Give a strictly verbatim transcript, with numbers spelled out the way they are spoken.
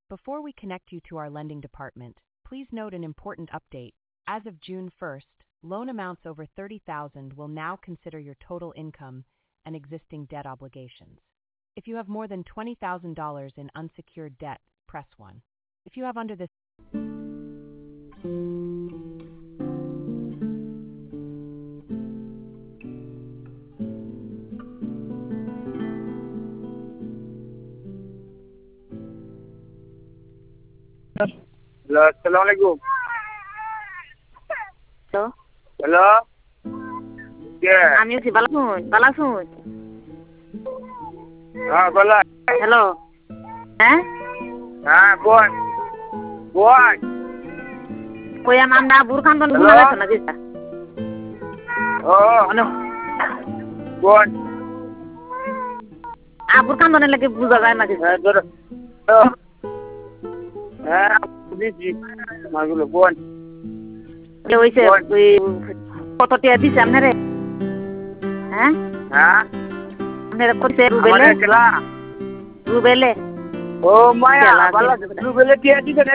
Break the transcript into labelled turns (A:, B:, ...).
A: Before we connect you to our lending department, please note an important update. As of June first, loan amounts over thirty thousand dollars will now consider your total income and existing debt obligations. If you have more than twenty thousand dollars in unsecured debt, press one. If you have under this
B: hello, আসসালামু আলাইকুম।
C: Hello
B: hello, কে?
C: আমি হচ্ছি বালাসুন বালাসুন
B: হ্যাঁ বলা।
C: Hello হ্যাঁ
B: হ্যাঁ বল বল।
C: কই আমার না বুরখান
B: Hello?
C: ভুলা গেছে না যেটা
B: ও
C: হ্যালো
B: বল।
C: আ বুরখান দনের লাগে বুঝা যায় না যেটা
B: হ্যাঁ ধরো। হ্যাঁ বুঝছি মাগুলো বল।
C: যে হইছে
B: বল।
C: ওই কত টাকা দিছে আপনারে হ্যাঁ
B: হ্যাঁ
C: আপনারে কইছে রুবেলে
B: আমাদের খেলা।
C: রুবেলে
B: ও মায়া
C: খেলা
B: বালা
C: দিছে।
B: রুবেলে টিয়া দিছে